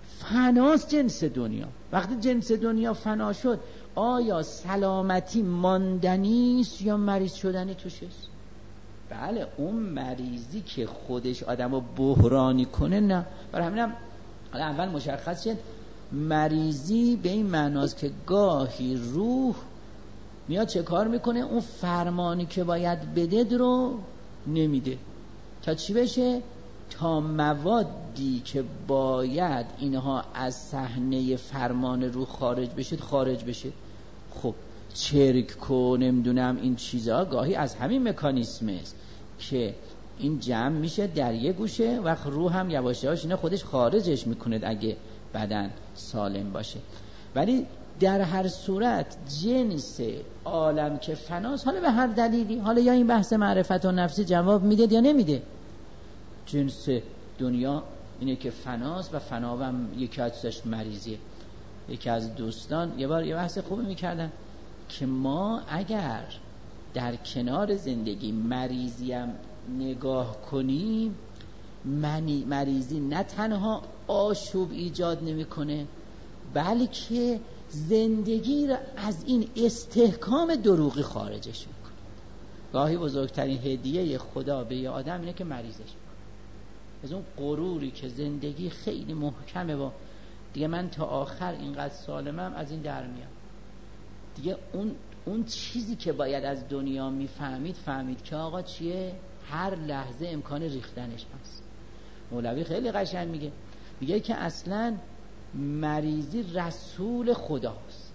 فناست جنس دنیا. وقتی جنس دنیا فنا شد، آیا سلامتی ماندنیست یا مریض شدنی توش است؟ بله، اون مریضی که خودش آدم رو بحرانی کنه نه. برای همینم اول مشخص شد مریضی به این معناست که گاهی روح میاد چه کار میکنه؟ اون فرمانی که باید بده رو نمیده. تا چی بشه؟ تا موادی که باید اینها از صحنه فرمان روح خارج بشه. خب چرک کن، نمیدونم این چیزها گاهی از همین مکانیسم است که این جمع میشه در یه گوشه، وقت روح هم یواش یواش اینا خودش خارجش میکنه اگه بدن سالم باشه. ولی در هر صورت جنس عالم که فناست، حالا به هر دلیلی، حالا یا این بحث معرفت و نفسی جواب میده یا نمیده، جنس دنیا اینه که فناست و فناوم یکی ازش مریضیه. یکی از دوستان یه بار یه بحث خوبی میکردن که ما اگر در کنار زندگی مریضیم نگاه کنیم، مریضی نه تنها آشوب ایجاد نمیکنه، بلکه زندگی را از این استحکام دروغی خارجش میکنه. گاهی بزرگترین هدیه خدا به یه آدم اینه که مریضش میکنه، از اون غروری که زندگی خیلی محکمه و دیگه من تا آخر اینقدر سالمم، از این در میام دیگه. اون چیزی که باید از دنیا فهمید که آقا چیه؟ هر لحظه امکان ریختنش هست. مولوی خیلی قشنگ میگه که اصلا مریضی رسول خداست.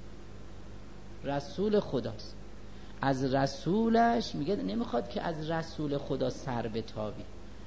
از رسولش میگه نمیخواد که از رسول خدا سر بتابی.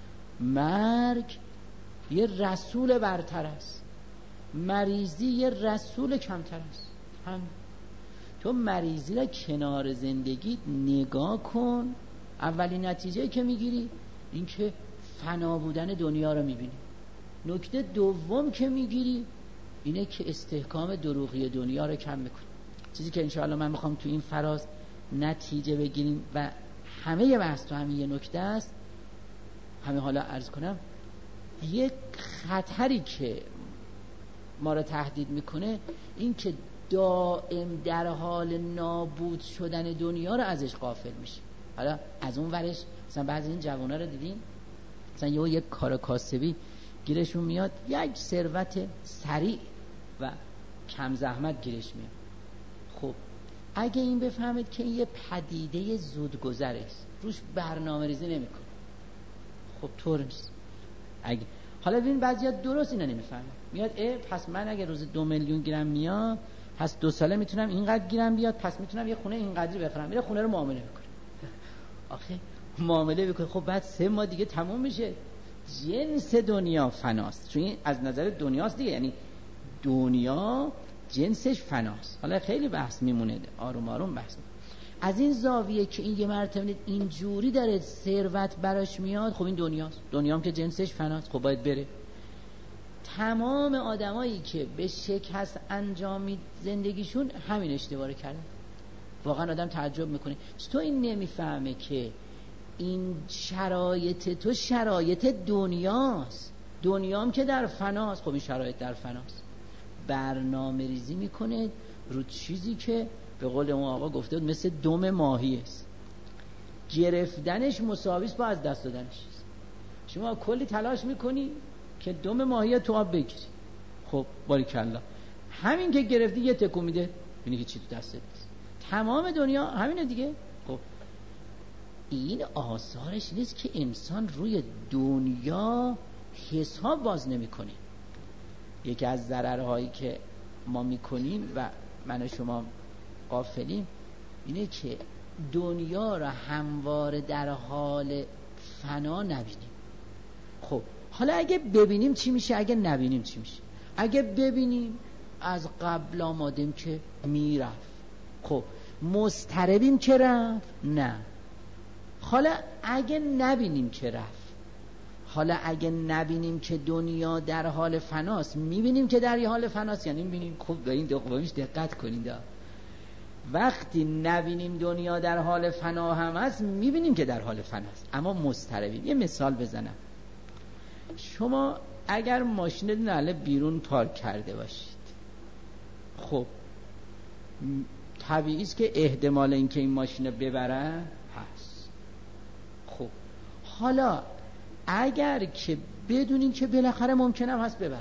مرگ یه رسول برتر است، مریضی یه رسول کمتر است. هم تو مریضی را کنار زندگی نگاه کن، اولین نتیجه که میگیری این که فنا بودن دنیا رو میبینی. نکته دوم که میگیری اینه که استحکام دروغی دنیا رو کم میکنی. چیزی که انشاءالله من میخوام تو این فراز نتیجه بگیریم و همه بحث تو همین یه نکته است. همه حالا عرض کنم یک خطری که ما رو تهدید میکنه این که دائم در حال نابود شدن دنیا رو ازش غافل میشه. حالا از اون ورش مثلا بعضی این جوانا رو دیدین مثلا یک کار کاسبی گیرشون میاد، یک ثروت سریع و کم زحمت گیرش میاد. خب اگه این بفهمید که این یه پدیده زودگذر است، روش برنامه ریزی نمیکنه، خب طور نیست. حالا ببین بعضیا درست اینا نمیفهمن، میاد پس من اگه روز 2 میلیون گیرم میاد، پس 2 ساله میتونم اینقدر گیرم بیاد، پس میتونم یه خونه اینقدری بخرم. میره خونه رو معامله میکنه. آخه معامله میکنه، خب بعد 3 ماه دیگه تموم میشه. جنس دنیا فناست، چون این از نظر دنیاست دیگه، یعنی دنیا جنسش فناست. حالا خیلی بحث میمونه، آروم آروم بحث میمونه. از این زاویه که این یه مرتبه اینجوری داره ثروت براش میاد، خب این دنیاست، دنیام که جنسش فناست، خب باید بره. تمام آدمایی که به شکست انجامید زندگیشون همین اشتباه کردن. واقعا آدم تعجب میکنه چطور این نمیفهمه که این شرایط تو شرایط دنیاست، دنیام که در فناست، خب این شرایط در فناست. برنامه ریزی میکنه رو چیزی که به قول اون آقا گفته بود مثل دم ماهی است، گرفتنش مساویس با از دست دادنش است. شما کلی تلاش میکنی که دم ماهی تو آب بگیری، خب باریکلا، همین که گرفتی یه تکون میده ببینی که چی تو دستت نیست. تمام دنیا همینه دیگه. خب این آثارش نیست که انسان روی دنیا حساب باز نمیکنه. یکی از ضررهایی که ما میکنیم و من و شما غافلیم اینه که دنیا را همواره در حال فنا نبینیم. خب حالا اگه ببینیم چی میشه، اگه نبینیم چی میشه؟ اگه ببینیم از قبل آمادیم که میرفت، خب مضطربیم که رفت؟ نه. حالا اگه نبینیم که رفت، حالا اگه نبینیم که دنیا در حال فناست، میبینیم که در حال فناست، یعنی میبینیم. خوب به این دومیش دقت کنید، وقتی نبینیم دنیا در حال فنا هم هست، میبینیم که در حال فناست اما مضطربیم. یه مثال بزنم، شما اگر ماشین ناله بیرون پارک کرده باشید، خب طبیعی است که احتمال اینکه این ماشین رو ببرن هست. خب حالا اگر که بدونین که بالاخره ممکنه هست ببرن،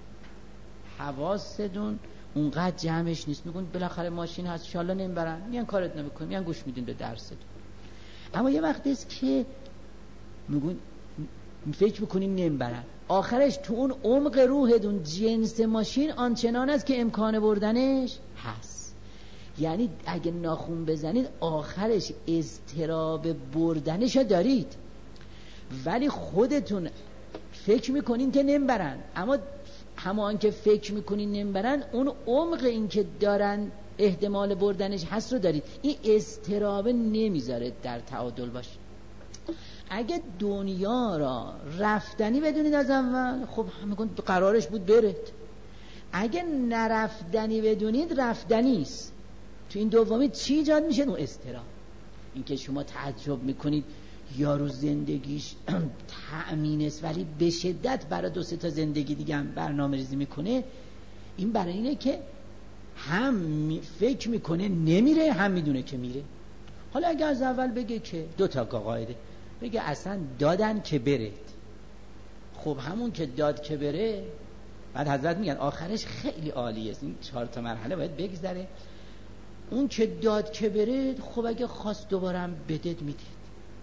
حواستون اونقدر جمعش نیست، میگن بالاخره ماشین هست ان شاء الله نمیبرن، میان کارت نمیکنین، میان گوش میدین به درستون. اما یه وقتی است که میگن فکر میکنین نمیبرن، آخرش تو اون عمق روحتون جنس ماشین آنچنان است که امکان بردنش هست. یعنی اگه ناخون بزنید آخرش اضطراب بردنش دارید، ولی خودتون فکر میکنین که نمیبرن، اما همان که فکر میکنین نمیبرن اون عمق این که دارن احتمال بردنش هست رو دارید. این اضطراب نمیذاره در تعادل باشه. اگه دنیا را رفتنی بدونید از اول، خب میگن قرارش بود برید. اگه نرفتنی بدونید رفتنی است. تو این دومی چی ایجاد میشه؟ اون اضطراب. این که شما تعجب میکنید یارو زندگیش تأمین است ولی به شدت برای 2-3 تا زندگی دیگه هم برنامه ریزی میکنه، این برای اینه که هم فکر میکنه نمیره، هم میدونه که میره. حالا اگه از اول بگه که 2 تا قاعده، بگه اصلا دادن که برید، خب همون که داد که بره، بعد حضرت میگن آخرش خیلی عالی است، این 4 تا مرحله باید بگذره. اون که داد که برید، خب اگه خواست دوباره هم بدید میدید.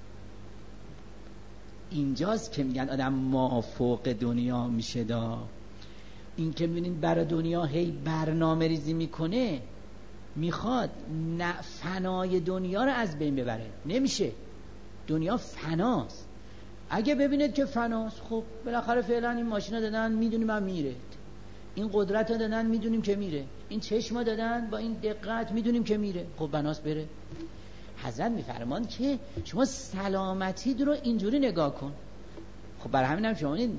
اینجاست که میگن آدم مافوق دنیا میشه دا. این که میبینید برای دنیا هی برنامه ریزی میکنه، میخواد نه فنای دنیا رو از بین ببره، نمیشه. دنیا فناست. اگه ببینید که فناست، خب بالاخره فعلا این ماشینا دادن میدونیم هم میره، این قدرت ها دادن میدونیم که میره، این چشم دادن با این دقت میدونیم که میره، خب بناس بره. حضرت میفرمان که شما سلامتی رو اینجوری نگاه کن. خب برای همین هم شما این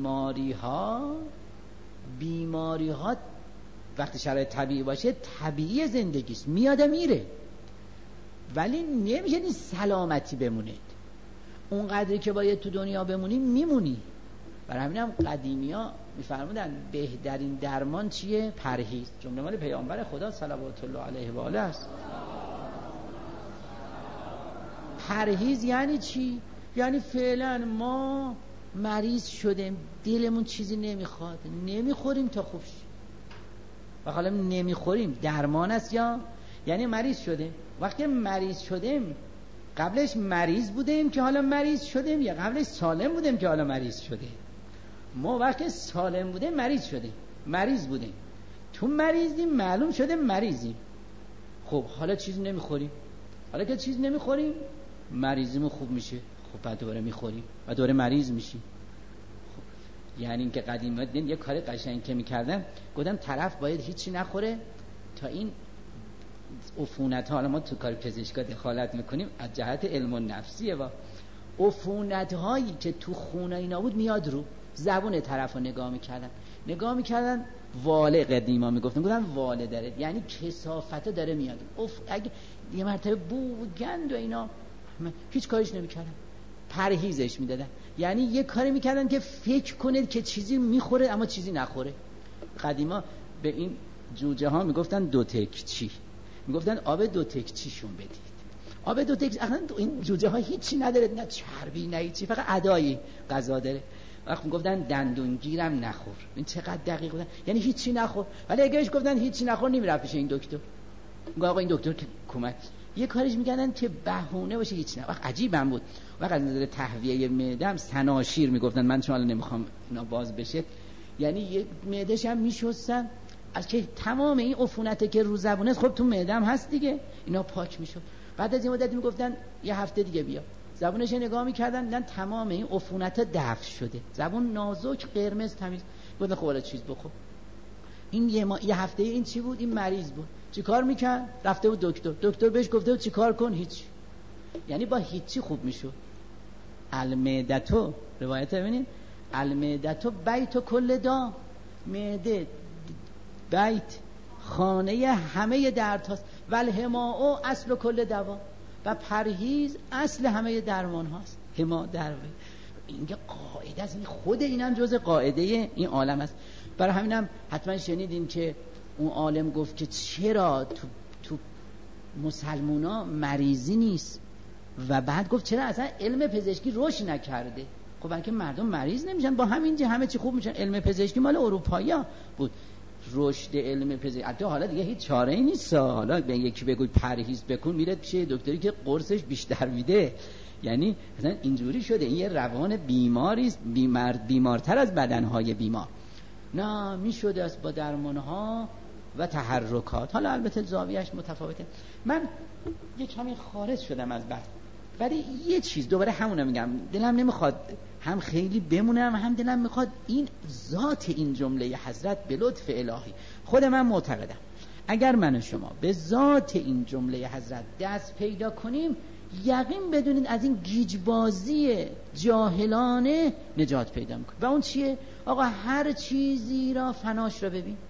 بیماری ها وقتی شرایط طبیعی باشه طبیعی زندگیست، میاده میره، ولی نمیشه این سلامتی بمونید. اون قدری که باید تو دنیا بمونی میمونی. برای همین هم قدیمی ها میفرمودن بهترین درمان چیه؟ پرهیز. جمله مال پیامبر خدا صلوات الله علیه و آله است. پرهیز یعنی چی؟ یعنی فعلا ما مریض شدیم، دلمون چیزی نمیخواد، نمیخوریم تا خوب شیم. و حالا نمیخوریم درمان است یا یعنی مریض شدیم. وقتی مریض شدیم، قبلش مریض بودیم که حالا مریض شدیم، یا قبلش سالم بودیم که حالا مریض شدیم؟ ما وقتی سالم بودیم مریض شدیم، مریض بودیم، تو مریضیم معلوم شده مریضیم. خب حالا چیز نمیخوریم، حالا که چیز نمیخوریم مریضیمون خوب میشه، خب بعد دوباره میخوریم و دوباره مریض میشیم. خب یعنی اینکه قدیمی یه کار قشنگ که میکردن، گفتم طرف باید هیچی نخوره تا این عفونت ها، حالا ما تو کار پزشکا دخالت میکنیم از جهت علم و نفسیه، و عفونت هایی که تو خون اینا بود میاد رو زبون طرف رو نگاه میکردن واله. قدیما میگفتن واله داره، یعنی کثافت داره میاد. اگه یه مرتبه بو گند و اینا هیچ کارش نمیکردن، پرهیزش میدادن. یعنی یه کاری میکردن که فکر کنید که چیزی میخوره اما چیزی نخوره. قدیما به این جوجه ها میگفتن 2 تکچی، میگفتن آب 2 تکچیشون بدید. آب 2 تکچی، اصلا این جوجه ها هیچی نداره، نه چربی نه هیچی، فقط ادایی غذا داره. وقت میگفتن دندونگیرم نخور. این چقدر دقیق بودن، یعنی هیچی نخور. ولی اگه بهش گفتن هیچی نخور نمیرفت پیش این دکتر، میگه آقا این دکتر که کمک، یه کارش میکردن که بهونه باشه هیچ نه. وقت عجیبم بود. وقت از نظر تهویه معده سناشیر میگفتن، من چون الان نمیخوام اینا باز بشه، یعنی یک معده‌ش هم میشستن از که تمام این عفونته که رو زبونه خب تو معده‌ام هست دیگه، اینا پاک میشد. بعد از این مدت میگفتن یه هفته دیگه بیا، زبونش نگاه میکردن دیدن تمام این عفونت دفع شده، زبون نازک قرمز تمیز. گفتن خب حالا چیز بخور. این یه هفته این چی بود؟ این مریض بود. چیکار میکرد؟ رفته بود دکتر بهش گفته بود چیکار کن؟ هیچ. یعنی با هیچی خوب میشد. المعدتو، روایت ببینید، المعدتو بیت کل دا، معده بیت خانه همه دردهاست، والحماء اصل کل دوا، و پرهیز اصل همه درمان هاست. حما در این که قاعده است، این خود اینم جزء قاعده این عالم است. برای همینم حتما شنیدین که اون عالم گفت که چرا تو مسلمونا مریضی نیست، و بعد گفت چرا اصلا علم پزشکی رشد نکرده. خب بلکه مردم مریض نمیشن، با همین همه چی خوب میشن. علم پزشکی مال اروپایی‌ها بود، رشد علم پزشکی. البته حالا دیگه هیچ چاره‌ای نیست، حالا به یکی بگوی پرهیز بکن میره پیش دکتری که قرصش بیشتر میده. یعنی مثلا اینجوری شده این یه روان بیماری است، بیمارتر از بدنهای بیمار. نه میشده است با درمانها و تحرکات. حالا البته زاویه‌اش متفاوته. من یک کمی خارج شدم از بحث، ولی یه چیز دوباره همونو میگم، دلم نمیخواد هم خیلی بمونم، هم دلم میخواد این ذات این جمله حضرت به لطف الهی. خود من معتقدم اگر من و شما به ذات این جمله حضرت دست پیدا کنیم، یقین بدونید از این گیجبازی جاهلانه نجات پیدا میکنیم. و اون چیه؟ آقا هر چیزی را فناش را ببین.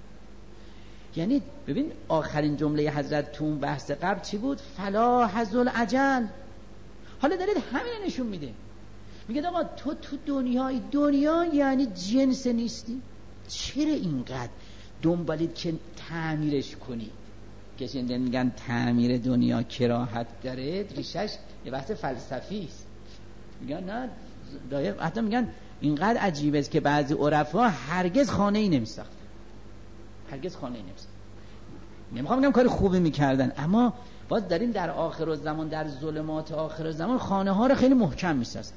یعنی ببین آخرین جمله حضرت تو اون بحث قبل چی بود؟ فلا حذل عجل. حالا دارید همین نشون میده، میگه آقا تو دنیا یعنی جنس نیستی، چرا اینقدر دنبالید که تعمیرش کنی؟ کسی میگن تعمیر دنیا کراهت داره، ریشش یه بحث فلسفی است. میگن نه دایر، حتی میگن اینقدر عجیبه است که بعضی عرفا هرگز خانه‌ای نمیساختن، هرگز خانه‌ای نمیساختن. نمیخوام بگم کار خوبی میکردن، اما باز داریم در آخرالزمان، در ظلمات آخرالزمان خانه ها رو خیلی محکم میسازن.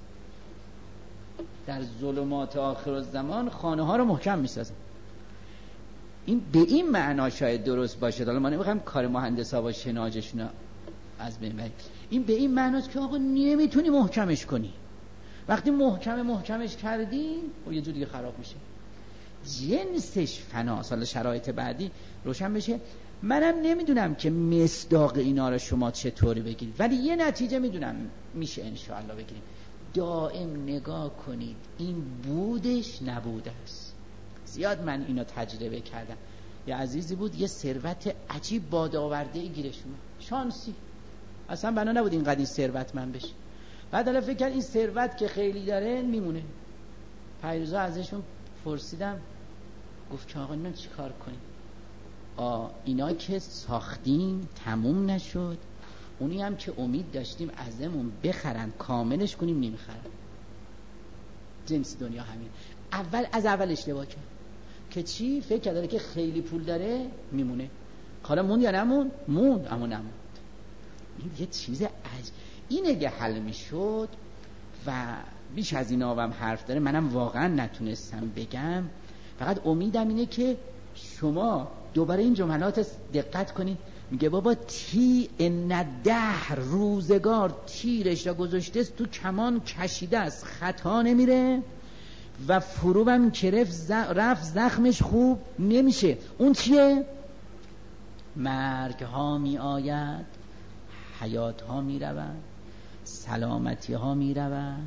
در ظلمات آخرالزمان خانه ها رو محکم میسازن. این به این معنا شاید درست باشه. حالا ما نمیخوایم کار مهندسا و شناجشون رو از بین بریم. این به این معناست که آقا نمیتونی محکمش کنی. وقتی محکمش کردی و یه جور دیگه خراب میشه، جنسش فناست. حالا شرایط بعدی روشن بشه. منم نمیدونم که مصداق اینا رو شما چطوری بگیرید، ولی یه نتیجه میدونم میشه انشاءالله بگیریم. دائم نگاه کنید این بودش نبوده است. زیاد من اینو تجربه کردم. یه عزیزی بود یه ثروت عجیب باد آورده گیرش اومد، شانسی، اصلا بنا نبود اینقدر این ثروتمند بشه. بعد حالا فکر کرد این ثروت که خیلی داره میمونه. پیروزا ازشون پرسیدم، گفت که آقا اینا چی کار کنیم؟ اینا که ساختیم تموم نشد، اونی هم که امید داشتیم ازمون بخرن کاملش کنیم نمیخرن. جنس دنیا همین. از اول اشتباه کرد که چی؟ فکر کرده که خیلی پول داره میمونه. حالا موند یا نموند؟ موند، اما نموند. این یه چیز این اگه حل میشد و بیش از این هم حرف داره، منم واقعا نتونستم بگم. فقط امیدم اینه که شما دوباره این جملات دقت کنید. میگه بابا ان دهر، روزگار تیرش را گذاشته است تو کمان کشیده است، خطا نمیره و فروبم که رفت زخمش خوب نمیشه. اون چیه؟ مرگ ها می آید، حیات ها می رود، سلامتی ها می رود،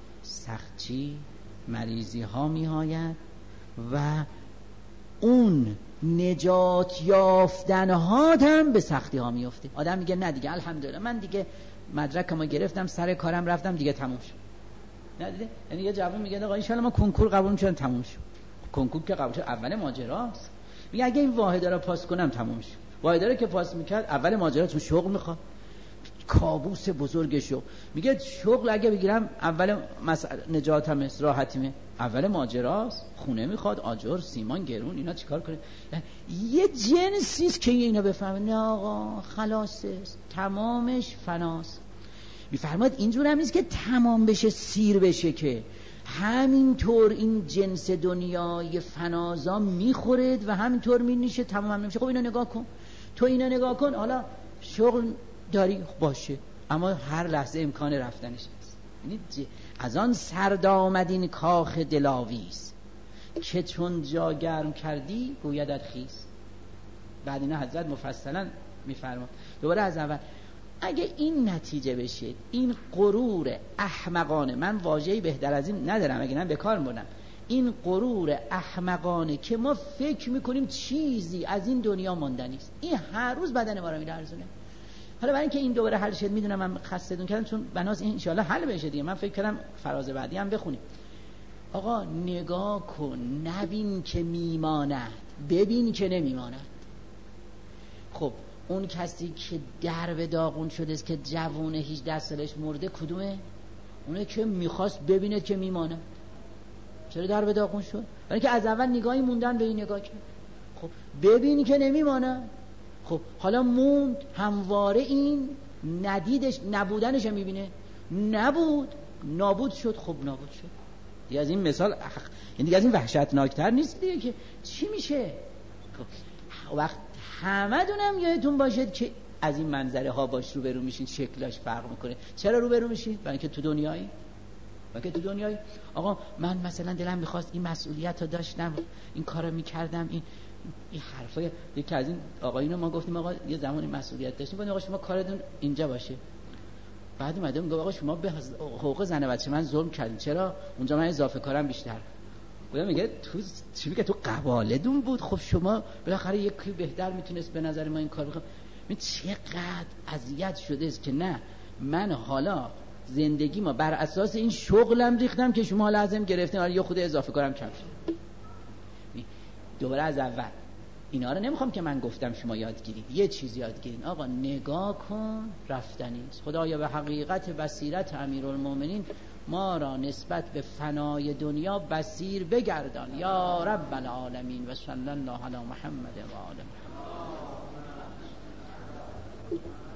سختی مریضی ها می آید و اون نجات یافتن ها هم به سختی ها می افته. آدم میگه نه دیگه الحمدلله من دیگه مدرکمو گرفتم، سر کارم رفتم، دیگه تموم شد. نه دیگه، یعنی یه جواب میگه آقا ان شاء الله ما کنکور قبول میشم تموم شد. کنکور که قبول شد اول ماجراست. میگه اگه این واحده رو پاس کنم تموم شد. واحده رو که پاس میکرد اول ماجرا تو شغل میخواد، کابوس بزرگشو. میگه شغل اگه بگیرم اول نجاتم است، راحتیمه، اول ماجراست. خونه میخواد، آجر، سیمان گرون، اینا چیکار کنه؟ یه جنسیست که اینا بفهمه نه آقا خلاصه، تمامش فناست. میفرماید اینجور هم نیست که تمام بشه سیر بشه، که همینطور این جنس دنیای فنازا میخورد و همینطور مینیشه، تمام هم نمیشه. خب اینا نگاه کن، تو اینا نگاه کن. حالا شغل داری باشه، اما هر لحظه امکان رفتنش هست. یعنی از آن سرد آمد این کاخ دلاویز، که چون جا گرم کردی گویدت خیز. بعد اینا حضرت مفصلا میفرماد دوباره از اول. اگه این نتیجه بشه، این غرور احمقانه، من واژه‌ای بهتر از این ندارم اگه من به کار بردم، این غرور احمقانه که ما فکر میکنیم چیزی از این دنیا ماندنی است، این هر روز بدن ما رو میلرزونه. حالا برای اینکه این دوباره حل شد، میدونم من خستتون کردم، چون بناس این ان شاء الله حل بشه دیگه. من فکر کردم فراز بعدی هم بخونیم. آقا نگاه کن، نبین که میماند، ببین که نمیماند. خب اون کسی که درب داغون شده است که جوونه 18 سالش مرده، کدومه؟ اونه که میخواست ببینه که میماند. چرا درب داغون شد؟ برای که از اول نگاهی موندن به این نگاه کرد. خب ببینی که نمیماند. خب حالا موند، همواره این ندیدش، نبودنش میبینه. نبود، نابود شد. خب نابود شد دیگه. از این مثال یعنی دیگه از این وحشتناکتر نیست دیگه که چی میشه. خب وقت همه دونم یادتون باشد که از این منظره ها باش روبرو میشین، شکلاش فرق میکنه. چرا روبرو میشین؟ برای اینکه تو دنیایی آقا من مثلا دلم میخواست این مسئولیت رو داشتم، این کارو میکردم، این حرفای یکی از این آقایونو ما گفتیم آقا یه زمانی مسئولیت داشتیم، گفتیم آقا شما کارتون اینجا باشه. بعد اومده میگه آقا شما به حقوق زن و بچه من ظلم کردین، چرا؟ اونجا من اضافه کارم بیشتر. میگه تو چی میگه؟ تو قوالدون بود. خب شما بالاخره یکی بهتر میتونست به نظر ما این کار بکنه. چقدر اذیت شده است که نه من حالا زندگی ما بر اساس این شغلم ریختم که شما لازم گرفتین، حالا یه خود اضافه کارم کم شد. دوباره از اول اینا رو نمیخوام که من گفتم شما یاد گیرید، یه چیز یاد گیرید. آقا نگاه کن، رفتنی است. خدایا به حقیقت بصیرت امیرالمومنین ما را نسبت به فنای دنیا بصیر بگردان یا رب العالمین. و صلی الله علی محمد و آل محمد.